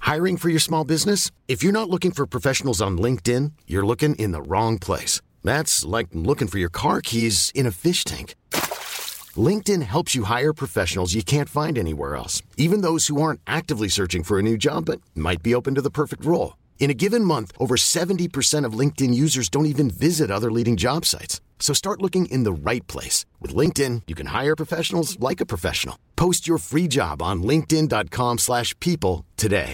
Hiring for your small business? If you're not looking for professionals on LinkedIn, you're looking in the wrong place. That's like looking for your car keys in a fish tank. LinkedIn helps you hire professionals you can't find anywhere else, even those who aren't actively searching for a new job but might be open to the perfect role. In a given month, over 70% of LinkedIn users don't even visit other leading job sites. So start looking in the right place. With LinkedIn, you can hire professionals like a professional. Post your free job on linkedin.com/people today.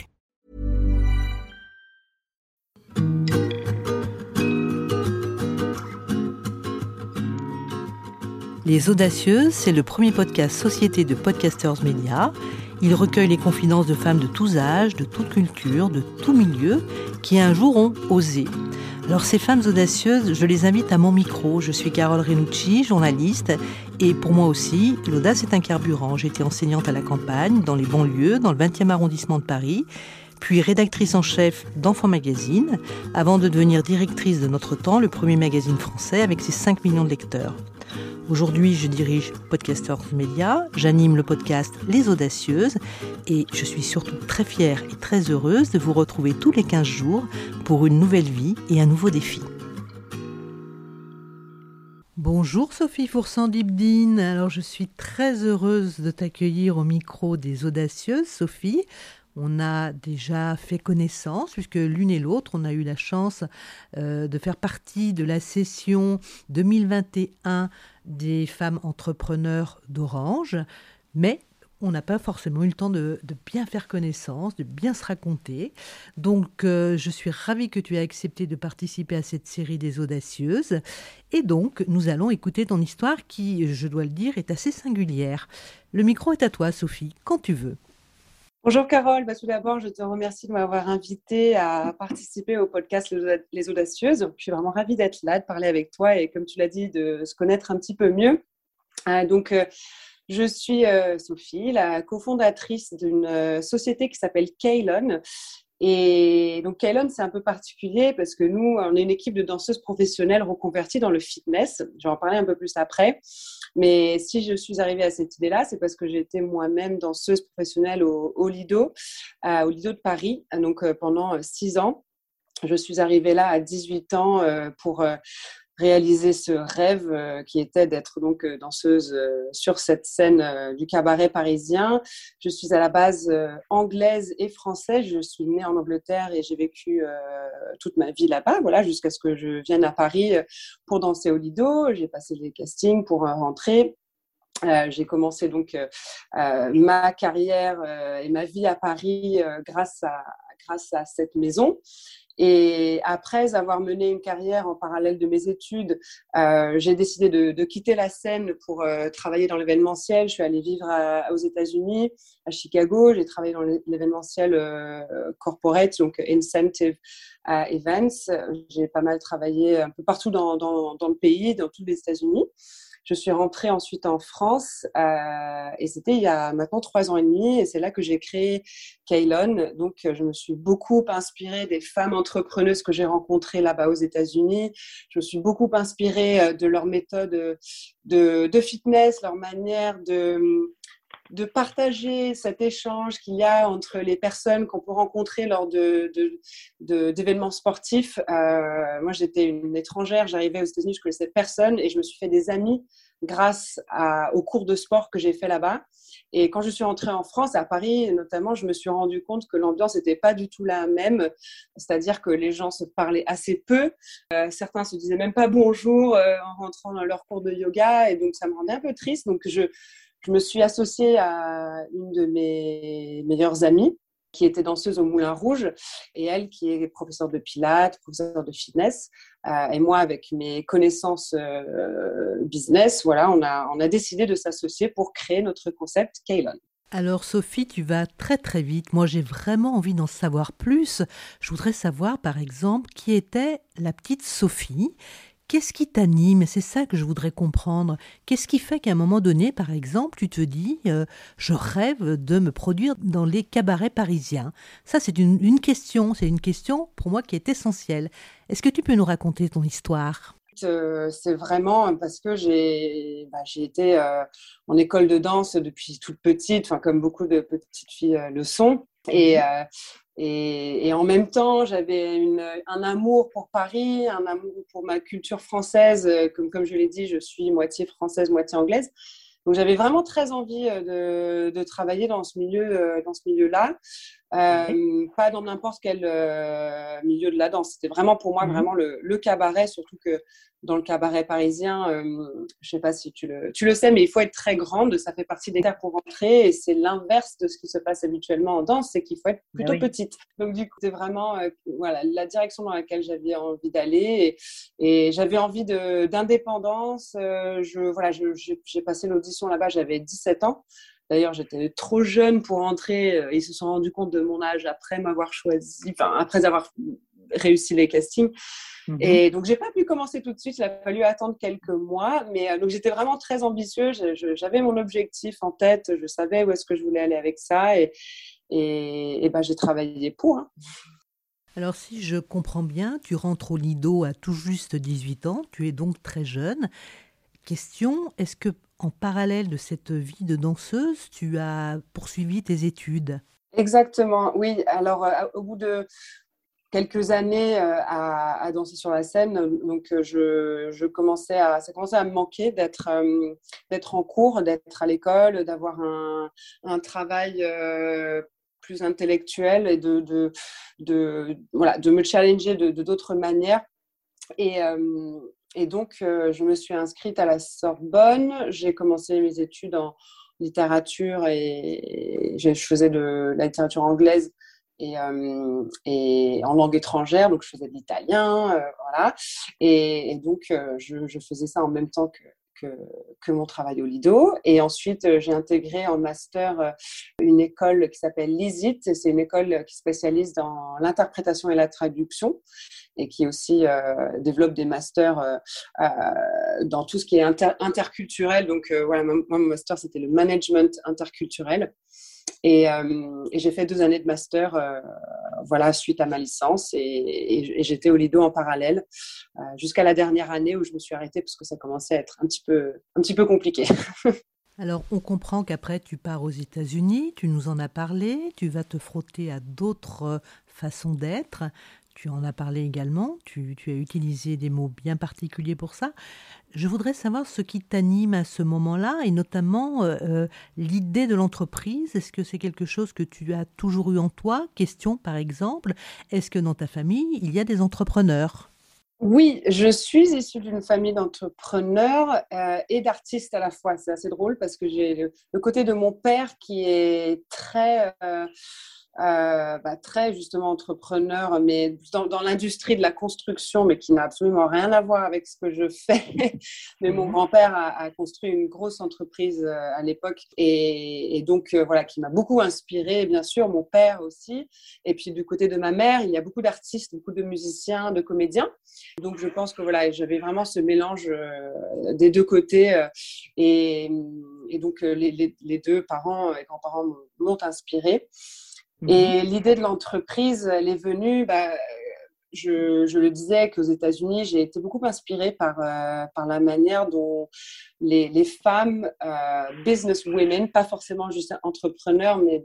Les Audacieuses, c'est le premier podcast société de Podcasters Media. Il recueille les confidences de femmes de tous âges, de toute culture, de tout milieu, qui un jour ont osé. Alors ces femmes audacieuses, je les invite à mon micro. Je suis Carole Renucci, journaliste, et pour moi aussi, l'audace est un carburant. J'ai été enseignante à la campagne, dans les banlieues, dans le 20e arrondissement de Paris, puis rédactrice en chef d'Enfants Magazine, avant de devenir directrice de Notre Temps, le premier magazine français avec ses 5 millions de lecteurs. Aujourd'hui, je dirige Podcasters Media, j'anime le podcast Les Audacieuses et je suis surtout très fière et très heureuse de vous retrouver tous les 15 jours pour une nouvelle vie et un nouveau défi. Bonjour Sophie Fourcent-Dibdine, alors je suis très heureuse de t'accueillir au micro des Audacieuses, Sophie. On a déjà fait connaissance, puisque l'une et l'autre, on a eu la chance de faire partie de la session 2021 des femmes entrepreneurs d'Orange, mais on n'a pas forcément eu le temps de bien faire connaissance, de bien se raconter. Donc, je suis ravie que tu aies accepté de participer à cette série des Audacieuses. Et donc, nous allons écouter ton histoire qui, je dois le dire, est assez singulière. Le micro est à toi, Sophie, quand tu veux. Bonjour Carole, tout d'abord je te remercie de m'avoir invitée à participer au podcast Les Audacieuses. Je suis vraiment ravie d'être là, de parler avec toi et comme tu l'as dit, de se connaître un petit peu mieux. Je suis Sophie, la cofondatrice d'une société qui s'appelle Kaylon. Et donc Kaylon, c'est un peu particulier parce que nous, on est une équipe de danseuses professionnelles reconverties dans le fitness. Je vais en parler un peu plus après. Mais si je suis arrivée à cette idée-là, c'est parce que j'ai été moi-même danseuse professionnelle au Lido de Paris, donc pendant 6 ans. Je suis arrivée là à 18 ans pour réaliser ce rêve qui était d'être donc danseuse sur cette scène du cabaret parisien. Je suis à la base anglaise et française. Je suis née en Angleterre et j'ai vécu toute ma vie là-bas, voilà, jusqu'à ce que je vienne à Paris pour danser au Lido. J'ai passé des castings pour rentrer. J'ai commencé donc ma carrière et ma vie à Paris grâce à cette maison. Et après avoir mené une carrière en parallèle de mes études, j'ai décidé de quitter la scène pour travailler dans l'événementiel. Je suis allée vivre aux États-Unis, à Chicago. J'ai travaillé dans l'événementiel corporate, donc incentive events. J'ai pas mal travaillé un peu partout dans le pays, dans tous les États-Unis. Je suis rentrée ensuite en France et c'était il y a maintenant 3 ans et demi et c'est là que j'ai créé Kaylon. Donc, je me suis beaucoup inspirée des femmes entrepreneuses que j'ai rencontrées là-bas aux États-Unis. Je me suis beaucoup inspirée de leur méthode de fitness, leur manière de partager cet échange qu'il y a entre les personnes qu'on peut rencontrer lors d'événements sportifs. Moi, j'étais une étrangère, j'arrivais aux États-Unis, je connaissais personne et je me suis fait des amis grâce aux cours de sport que j'ai fait là-bas. Et quand je suis rentrée en France, à Paris notamment, je me suis rendu compte que l'ambiance n'était pas du tout la même, c'est-à-dire que les gens se parlaient assez peu. Certains se disaient même pas bonjour en rentrant dans leur cours de yoga et donc ça me rendait un peu triste. Donc je me suis associée à une de mes meilleures amies qui était danseuse au Moulin Rouge et elle qui est professeure de pilates, professeure de fitness. Et moi, avec mes connaissances business, voilà, on a décidé de s'associer pour créer notre concept Kaylon. Alors Sophie, tu vas très très vite. Moi, j'ai vraiment envie d'en savoir plus. Je voudrais savoir, par exemple, qui était la petite Sophie. Qu'est-ce qui t'anime? C'est ça que je voudrais comprendre. Qu'est-ce qui fait qu'à un moment donné, par exemple, tu te dis je rêve de me produire dans les cabarets parisiens? Ça, c'est une question. C'est une question, pour moi, qui est essentielle. Est-ce que tu peux nous raconter ton histoire? C'est vraiment parce que j'ai été en école de danse depuis toute petite, comme beaucoup de petites filles le sont. Et Et en même temps, j'avais un amour pour Paris, un amour pour ma culture française. Comme je l'ai dit, je suis moitié française, moitié anglaise. Donc, j'avais vraiment très envie de travailler dans ce milieu-là. Ouais. Pas dans n'importe quel milieu de la danse. C'était vraiment pour moi Mhm. vraiment le cabaret, surtout que dans le cabaret parisien, je sais pas si tu le sais, mais il faut être très grande. Ça fait partie des critères pour rentrer et c'est l'inverse de ce qui se passe habituellement en danse, c'est qu'il faut être Ben plutôt oui. petite. Donc du coup, c'est vraiment voilà, la direction dans laquelle j'avais envie d'aller et j'avais envie d'indépendance. J'ai passé l'audition là-bas, j'avais 17 ans. D'ailleurs, j'étais trop jeune pour entrer. Ils se sont rendus compte de mon âge après m'avoir choisi, enfin, après avoir réussi les castings. Mhm. Et donc, j'ai pas pu commencer tout de suite. Il a fallu attendre quelques mois. Mais donc, j'étais vraiment très ambitieuse. J'avais mon objectif en tête. Je savais où est-ce que je voulais aller avec ça. Et ben, j'ai travaillé pour. Hein. Alors si je comprends bien, tu rentres au Lido à tout juste 18 ans, tu es donc très jeune. Question, est-ce que en parallèle de cette vie de danseuse, tu as poursuivi tes études? Exactement. Oui. Alors, au bout de quelques années à danser sur la scène. Donc, ça commençait à me manquer d'être en cours, d'être à l'école, d'avoir un travail plus intellectuel et voilà, de me challenger de d'autres manières. Et, euh, et donc, je me suis inscrite à la Sorbonne. J'ai commencé mes études en littérature et je faisais de la littérature anglaise et en langue étrangère. Donc, je faisais de l'italien, voilà. Et donc, je faisais ça en même temps que, que mon travail au Lido. Et ensuite, j'ai intégré en master une école qui s'appelle l'ISIT. C'est une école qui spécialise dans l'interprétation et la traduction et qui aussi développe des masters dans tout ce qui est interculturel. Donc, voilà, moi, mon master, c'était le management interculturel. Et j'ai fait 2 années de master voilà, suite à ma licence et j'étais au Lido en parallèle jusqu'à la dernière année où je me suis arrêtée parce que ça commençait à être un petit peu compliqué. Alors on comprend qu'après tu pars aux États-Unis, tu nous en as parlé, tu vas te frotter à d'autres façons d'être. Tu en as parlé également, tu as utilisé des mots bien particuliers pour ça. Je voudrais savoir ce qui t'anime à ce moment-là et notamment l'idée de l'entreprise. Est-ce que c'est quelque chose que tu as toujours eu en toi? Question par exemple, est-ce que dans ta famille, il y a des entrepreneurs? Oui, je suis issue d'une famille d'entrepreneurs et d'artistes à la fois. C'est assez drôle parce que j'ai le côté de mon père qui est très justement entrepreneur, mais dans l'industrie de la construction, mais qui n'a absolument rien à voir avec ce que je fais. Mais mon Mhm. grand-père a construit une grosse entreprise à l'époque et donc voilà, qui m'a beaucoup inspirée, bien sûr, mon père aussi. Et puis du côté de ma mère, il y a beaucoup d'artistes, beaucoup de musiciens, de comédiens. Donc, je pense que voilà, j'avais vraiment ce mélange des deux côtés. Et, et donc, les deux parents et grands-parents m'ont inspirée. Mhm. Et l'idée de l'entreprise, elle est venue, je le disais qu'aux États-Unis, j'ai été beaucoup inspirée par la manière dont les femmes, business women, pas forcément juste entrepreneurs, mais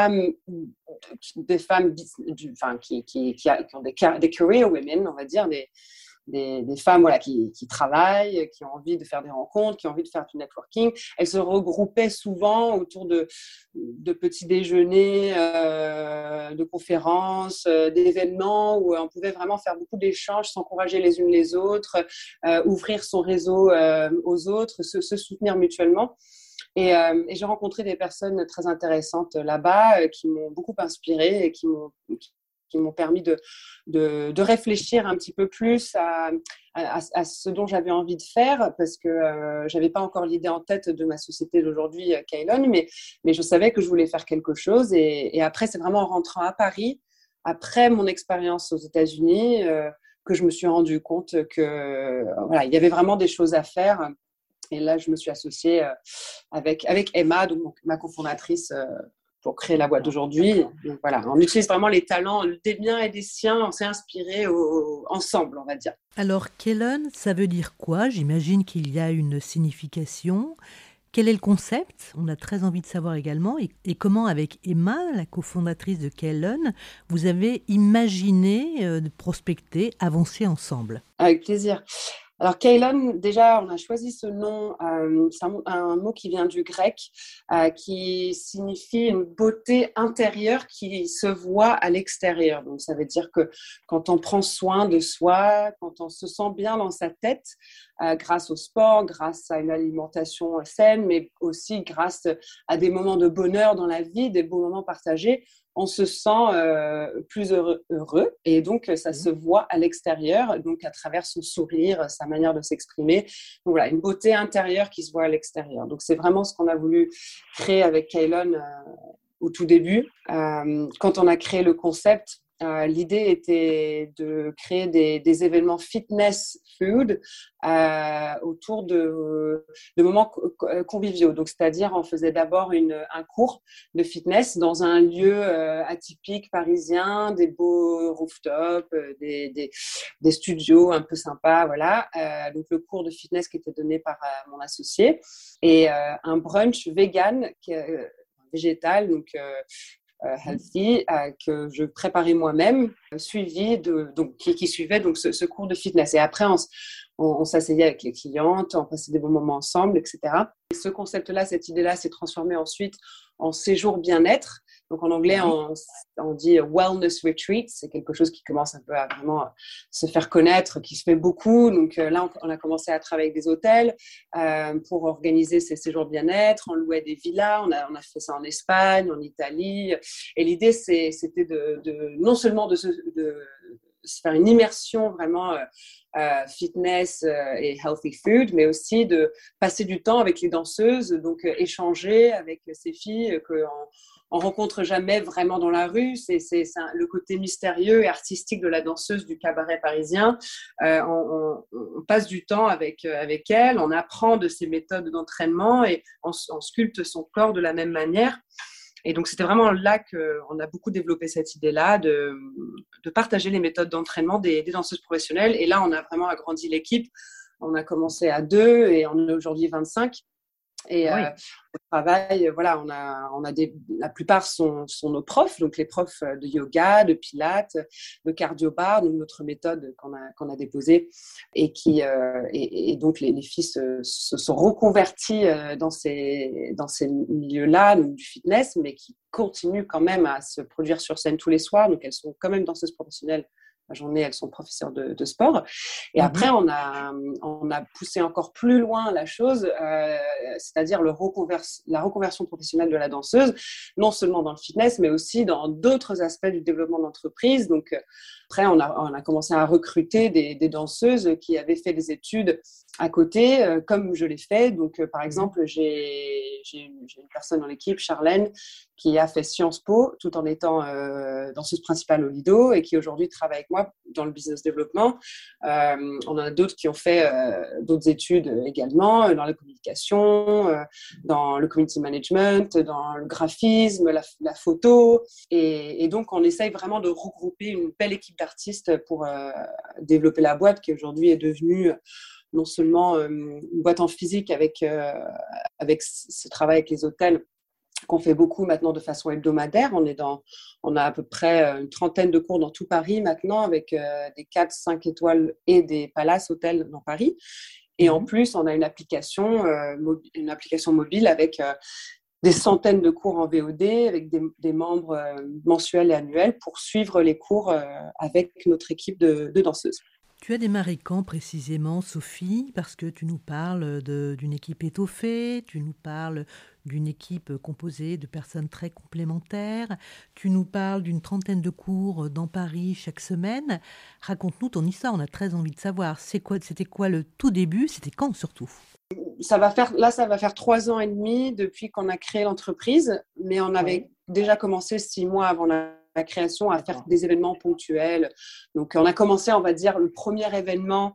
des femmes enfin, qui ont des career women, on va dire, des femmes voilà, qui travaillent, qui ont envie de faire des rencontres, qui ont envie de faire du networking. Elles se regroupaient souvent autour de petits déjeuners, de conférences, d'événements où on pouvait vraiment faire beaucoup d'échanges, s'encourager les unes les autres, ouvrir son réseau aux autres, se soutenir mutuellement. Et j'ai rencontré des personnes très intéressantes là-bas qui m'ont beaucoup inspirée et qui m'ont permis de réfléchir un petit peu plus à ce dont j'avais envie de faire parce que je n'avais pas encore l'idée en tête de ma société d'aujourd'hui, Kailon, mais je savais que je voulais faire quelque chose. Et après, c'est vraiment en rentrant à Paris, après mon expérience aux États-Unis, que je me suis rendu compte que voilà, il y avait vraiment des choses à faire. Et là, je me suis associée avec Emma, donc ma cofondatrice, pour créer la boîte D'accord. d'aujourd'hui. Donc voilà, on utilise vraiment les talents des miens et des siens, on s'est inspirés ensemble, on va dire. Alors, Kellen, ça veut dire quoi? J'imagine qu'il y a une signification. Quel est le concept ? On a très envie de savoir également. Et comment, avec Emma, la cofondatrice de Kaylon, vous avez imaginé de prospecter, avancer ensemble ? Avec plaisir. Alors, Kaylon, déjà, on a choisi ce nom. C'est un mot qui vient du grec, qui signifie une beauté intérieure qui se voit à l'extérieur. Donc, ça veut dire que quand on prend soin de soi, quand on se sent bien dans sa tête, grâce au sport, grâce à une alimentation saine, mais aussi grâce à des moments de bonheur dans la vie, des beaux moments partagés, on se sent plus heureux et donc ça se voit à l'extérieur, donc à travers son sourire, sa manière de s'exprimer. Donc voilà, une beauté intérieure qui se voit à l'extérieur. Donc c'est vraiment ce qu'on a voulu créer avec Kaylon au tout début. Quand on a créé le concept, l'idée était de créer des événements fitness food autour de moments conviviaux. Donc, c'est-à-dire, on faisait d'abord un cours de fitness dans un lieu atypique parisien, des beaux rooftops, des studios un peu sympas, voilà. Donc, le cours de fitness qui était donné par mon associé et un brunch vegan végétal, donc healthy, que je préparais moi-même, qui suivait donc ce cours de fitness. Et après, on s'asseyait avec les clientes, on passait des bons moments ensemble, etc. Et ce concept-là, cette idée-là s'est transformée ensuite en séjour bien-être. Donc en anglais, on dit wellness retreat. C'est quelque chose qui commence un peu à vraiment se faire connaître, qui se fait beaucoup. Donc là, on a commencé à travailler avec des hôtels pour organiser ces séjours bien-être. On louait des villas. On a fait ça en Espagne, en Italie. Et l'idée, c'était non seulement de se faire une immersion vraiment fitness et healthy food, mais aussi de passer du temps avec les danseuses, donc échanger avec ces filles qu'on rencontre jamais vraiment dans la rue. C'est le côté mystérieux et artistique de la danseuse du cabaret parisien. On passe du temps avec elle, on apprend de ses méthodes d'entraînement et on sculpte son corps de la même manière. Et donc, c'était vraiment là qu'on a beaucoup développé cette idée-là de partager les méthodes d'entraînement des danseuses professionnelles. Et là, on a vraiment agrandi l'équipe. On a commencé à 2 et on est aujourd'hui 25. Et au travail, voilà, la plupart sont nos profs, donc les profs de yoga, de pilates, de cardio-bar, donc notre méthode qu'on a déposée et donc les filles se sont reconverties dans ces milieux-là, donc du fitness, mais qui continuent quand même à se produire sur scène tous les soirs, donc elles sont quand même danseuses professionnelles. La journée, elles sont professeurs de sport. Et après, on a poussé encore plus loin la chose, c'est-à-dire la reconversion professionnelle de la danseuse, non seulement dans le fitness, mais aussi dans d'autres aspects du développement d'entreprise. Donc, après, on a commencé à recruter des danseuses qui avaient fait des études à côté, comme je l'ai fait. Donc, par exemple, j'ai une personne dans l'équipe, Charlène, qui a fait Sciences Po tout en étant danseuse principale au Lido et qui aujourd'hui travaille avec moi dans le business développement. On en a d'autres qui ont fait d'autres études également dans la communication, dans le community management, dans le graphisme, la photo. Et donc, on essaye vraiment de regrouper une belle équipe d'artistes pour développer la boîte qui aujourd'hui est devenue non seulement une boîte en physique avec ce travail avec les hôtels qu'on fait beaucoup maintenant de façon hebdomadaire. On a à peu près une trentaine de cours dans tout Paris maintenant avec des 4-5 étoiles et des palaces hôtels dans Paris. Et en plus, on a une application mobile avec des centaines de cours en VOD avec des membres mensuels et annuels pour suivre les cours avec notre équipe de danseuses. Tu as démarré quand précisément, Sophie? Parce que tu nous parles d'une équipe étoffée, tu nous parles d'une équipe composée de personnes très complémentaires, tu nous parles d'une trentaine de cours dans Paris chaque semaine. Raconte-nous ton histoire, on a très envie de savoir. C'était quoi le tout début? C'était quand surtout? Ça va faire 3 ans et demi depuis qu'on a créé l'entreprise, mais on avait déjà commencé 6 mois avant la création à faire des événements ponctuels. Donc, on a commencé, on va dire, le premier événement,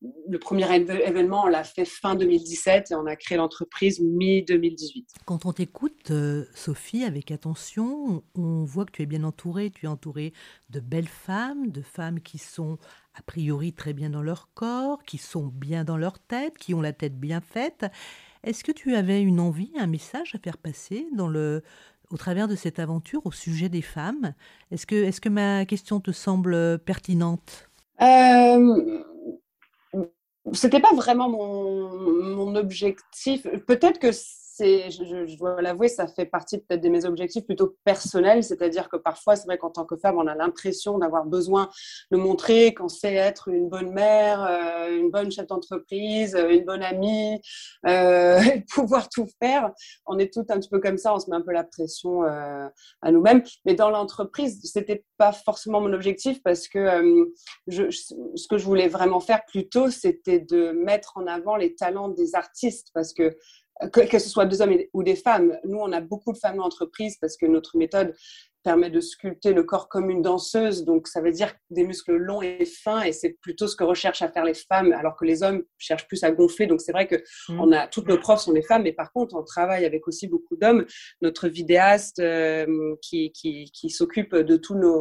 on l'a fait fin 2017 et on a créé l'entreprise mi-2018. Quand on t'écoute, Sophie, avec attention, on voit que tu es bien entourée. Tu es entourée de belles femmes, de femmes qui sont a priori très bien dans leur corps, qui sont bien dans leur tête, qui ont la tête bien faite. Est-ce que tu avais une envie, un message à faire passer au travers de cette aventure au sujet des femmes? Est-ce que ma question te semble pertinente? Euh, C'était pas vraiment mon objectif. Peut-être que je dois l'avouer, ça fait partie peut-être de mes objectifs plutôt personnels, c'est-à-dire que parfois, c'est vrai qu'en tant que femme, on a l'impression d'avoir besoin de montrer qu'on sait être une bonne mère, une bonne chef d'entreprise, une bonne amie, pouvoir tout faire. On est toutes un petit peu comme ça, on se met un peu la pression à nous-mêmes. Mais dans l'entreprise, c'était pas forcément mon objectif parce que ce que je voulais vraiment faire plutôt, c'était de mettre en avant les talents des artistes parce que ce soit des hommes ou des femmes. Nous, on a beaucoup de femmes dans l'entreprise parce que notre méthode permet de sculpter le corps comme une danseuse. Donc, ça veut dire des muscles longs et fins et c'est plutôt ce que recherchent à faire les femmes alors que les hommes cherchent plus à gonfler. Donc, c'est vrai que toutes nos profs sont des femmes mais par contre, on travaille avec aussi beaucoup d'hommes. Notre vidéaste qui s'occupe de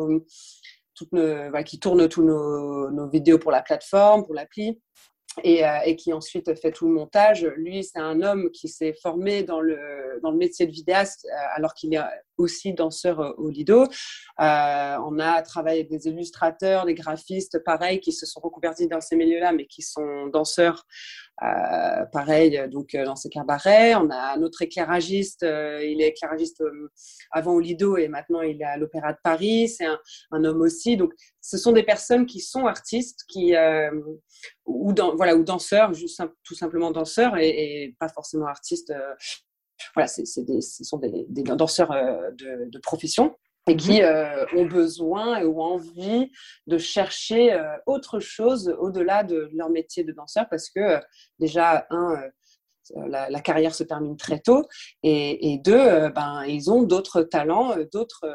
qui tourne tous nos vidéos pour la plateforme, pour l'appli. Et qui ensuite fait tout le montage. Lui, c'est un homme qui s'est formé dans le métier de vidéaste alors qu'il est aussi danseur au Lido. On a travaillé avec des illustrateurs, des graphistes, pareil, qui se sont reconvertis dans ces milieux-là, mais qui sont danseurs, pareil, donc dans ces cabarets. On a notre éclairagiste, il est éclairagiste avant au Lido et maintenant il est à l'Opéra de Paris. C'est un homme aussi. Donc, ce sont des personnes qui sont artistes, ou danseurs, tout simplement danseurs et pas forcément artistes. Voilà, ce sont des danseurs de profession et qui ont besoin ou envie de chercher autre chose au-delà de leur métier de danseur parce que déjà, la carrière se termine très tôt et deux, ils ont d'autres talents, d'autres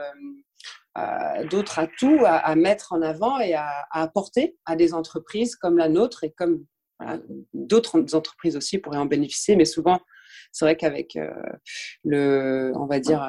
atouts à mettre en avant et à apporter à des entreprises comme la nôtre et comme d'autres entreprises aussi pourraient en bénéficier, mais souvent c'est vrai qu'avec on va dire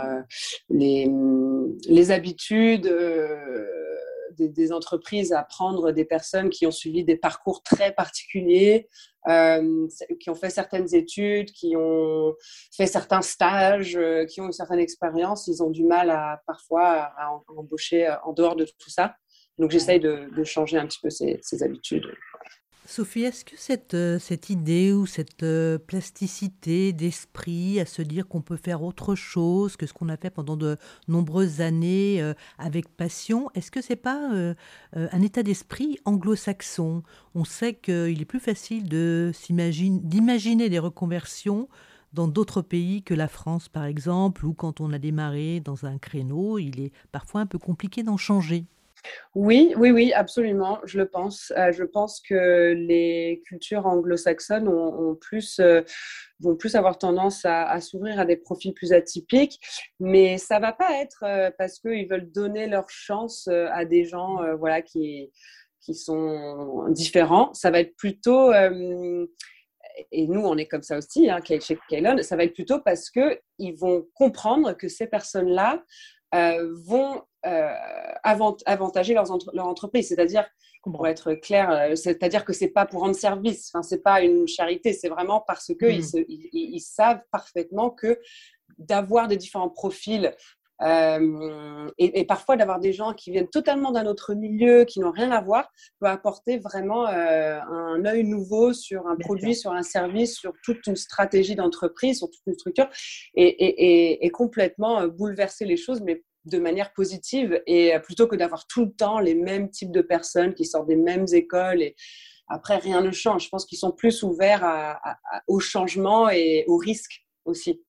les habitudes des entreprises à prendre des personnes qui ont suivi des parcours très particuliers, qui ont fait certaines études, qui ont fait certains stages, qui ont une certaine expérience, ils ont du mal parfois à embaucher en dehors de tout ça. Donc j'essaye de changer un petit peu ces habitudes. Sophie, est-ce que cette idée ou cette plasticité d'esprit à se dire qu'on peut faire autre chose que ce qu'on a fait pendant de nombreuses années avec passion, est-ce que c'est pas un état d'esprit anglo-saxon? On sait qu'il est plus facile d'imaginer des reconversions dans d'autres pays que la France, par exemple, ou quand on a démarré dans un créneau, il est parfois un peu compliqué d'en changer. Oui, absolument, je le pense. Je pense que les cultures anglo-saxonnes vont plus avoir tendance à s'ouvrir à des profils plus atypiques, mais ça va pas être parce qu'ils veulent donner leur chance à des gens qui sont différents. Ça va être plutôt, et nous on est comme ça aussi, chez Kaylon, ça va être plutôt parce qu'ils vont comprendre que ces personnes-là vont avantager leur entreprise, c'est-à-dire, pour être clair, c'est-à-dire que c'est pas pour rendre service, c'est pas une charité, c'est vraiment parce que ils savent parfaitement que d'avoir des différents profils et parfois d'avoir des gens qui viennent totalement d'un autre milieu, qui n'ont rien à voir, peut apporter vraiment un œil nouveau sur un produit, sur un service, sur toute une stratégie d'entreprise, sur toute une structure et complètement bouleverser les choses, mais de manière positive et plutôt que d'avoir tout le temps les mêmes types de personnes qui sortent des mêmes écoles et après rien ne change. Je pense qu'ils sont plus ouverts au changement et au risque aussi.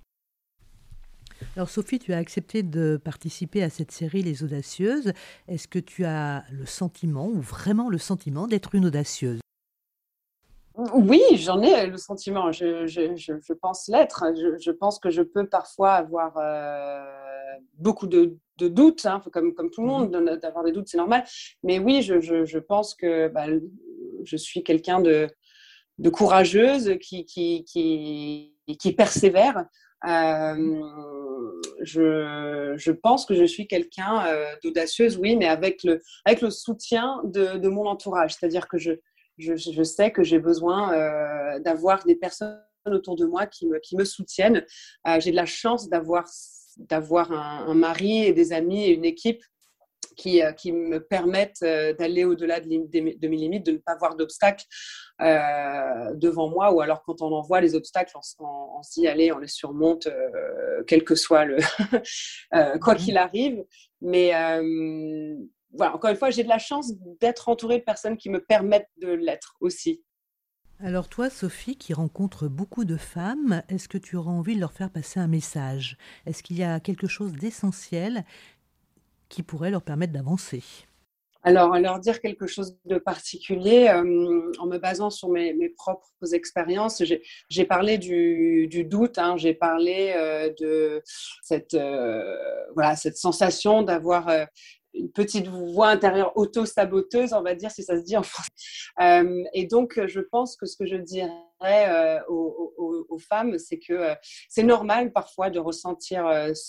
Alors Sophie, tu as accepté de participer à cette série Les Audacieuses. Est-ce que tu as le sentiment, ou vraiment le sentiment, d'être une audacieuse? Oui, j'en ai le sentiment. Je pense l'être. Je pense que je peux parfois avoir beaucoup de doutes, comme tout le monde, d'avoir des doutes, c'est normal. Mais oui, je pense que je suis quelqu'un de courageuse qui persévère. Je pense que je suis quelqu'un d'audacieuse, oui, mais avec le soutien de mon entourage. C'est-à-dire que je sais que j'ai besoin d'avoir des personnes autour de moi qui me soutiennent. J'ai de la chance d'avoir un mari et des amis et une équipe qui me permettent d'aller au-delà de mes limites, de ne pas voir d'obstacles devant moi, ou alors quand on en voit les obstacles, on se dit allez, on les surmonte, quel que soit quoi qu'il arrive. Mais voilà, encore une fois, j'ai de la chance d'être entourée de personnes qui me permettent de l'être aussi. Alors toi, Sophie, qui rencontre beaucoup de femmes, est-ce que tu auras envie de leur faire passer un message ? Est-ce qu'il y a quelque chose d'essentiel qui pourrait leur permettre d'avancer ? Alors, leur dire quelque chose de particulier, en me basant sur mes propres expériences, j'ai parlé du doute, hein, j'ai parlé de cette sensation d'avoir une petite voix intérieure auto-saboteuse, on va dire, si ça se dit en français. Et donc, je pense que ce que je dirais aux femmes, c'est que c'est normal parfois de ressentir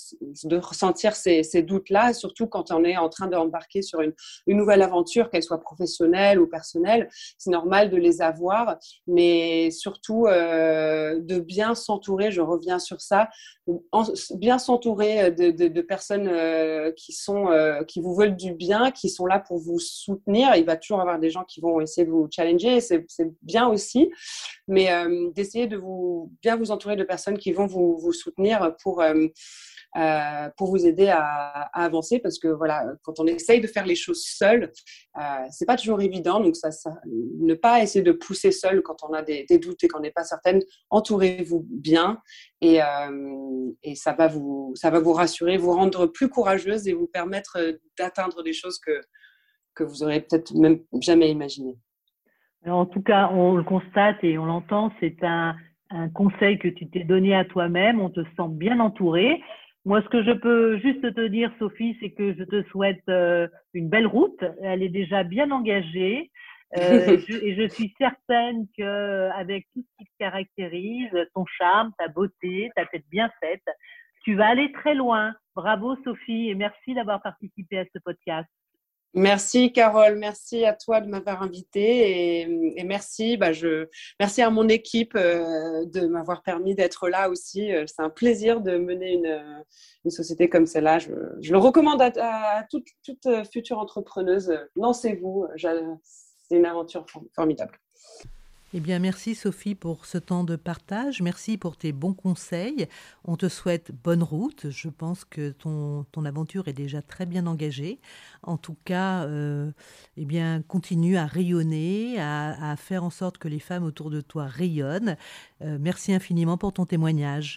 ces doutes-là, surtout quand on est en train d'embarquer sur une nouvelle aventure, qu'elle soit professionnelle ou personnelle. C'est normal de les avoir, mais surtout de bien s'entourer, je reviens sur ça, bien s'entourer de personnes qui vous veulent du bien, qui sont là pour vous soutenir. Il va toujours y avoir des gens qui vont essayer de vous challenger, c'est bien aussi, mais d'essayer de bien vous entourer de personnes qui vont vous soutenir pour vous aider à avancer, parce que voilà, quand on essaye de faire les choses seul, c'est pas toujours évident. Donc ne pas essayer de pousser seul quand on a des doutes et qu'on n'est pas certaine. Entourez-vous bien et ça va vous rassurer, vous rendre plus courageuse et vous permettre d'atteindre des choses que vous aurez peut-être même jamais imaginées. Alors, en tout cas, on le constate et on l'entend, c'est un conseil que tu t'es donné à toi-même, on te sent bien entouré. Moi, ce que je peux juste te dire, Sophie, c'est que je te souhaite une belle route. Elle est déjà bien engagée et je suis certaine qu'avec tout ce qui te caractérise, ton charme, ta beauté, ta tête bien faite, tu vas aller très loin. Bravo, Sophie, et merci d'avoir participé à ce podcast. Merci Carole, merci à toi de m'avoir invitée et merci, merci à mon équipe de m'avoir permis d'être là aussi. C'est un plaisir de mener une société comme celle-là. Je le recommande à toute future entrepreneuse. Lancez-vous, c'est une aventure formidable. Eh bien, merci Sophie pour ce temps de partage. Merci pour tes bons conseils. On te souhaite bonne route. Je pense que ton aventure est déjà très bien engagée. En tout cas, eh bien, continue à rayonner, à faire en sorte que les femmes autour de toi rayonnent. Merci infiniment pour ton témoignage.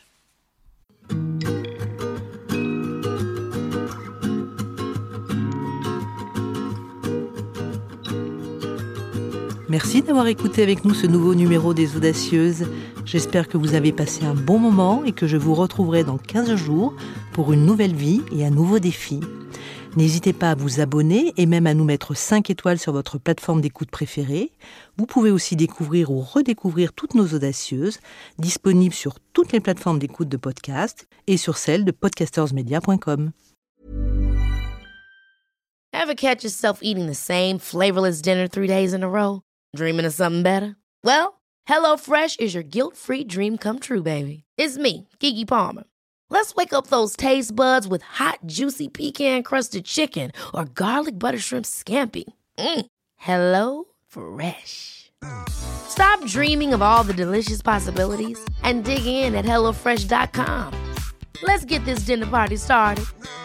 Merci d'avoir écouté avec nous ce nouveau numéro des Audacieuses. J'espère que vous avez passé un bon moment et que je vous retrouverai dans 15 jours pour une nouvelle vie et un nouveau défi. N'hésitez pas à vous abonner et même à nous mettre 5 étoiles sur votre plateforme d'écoute préférée. Vous pouvez aussi découvrir ou redécouvrir toutes nos Audacieuses, disponibles sur toutes les plateformes d'écoute de podcast et sur celle de podcastersmedia.com. Ever catch yourself eating the same flavorless dinner 3 days in a row? Dreaming of something better? Well, HelloFresh is your guilt-free dream come true, baby. It's me, Keke Palmer. Let's wake up those taste buds with hot, juicy pecan-crusted chicken or garlic butter shrimp scampi. Hello Fresh. Stop dreaming of all the delicious possibilities and dig in at HelloFresh.com. Let's get this dinner party started.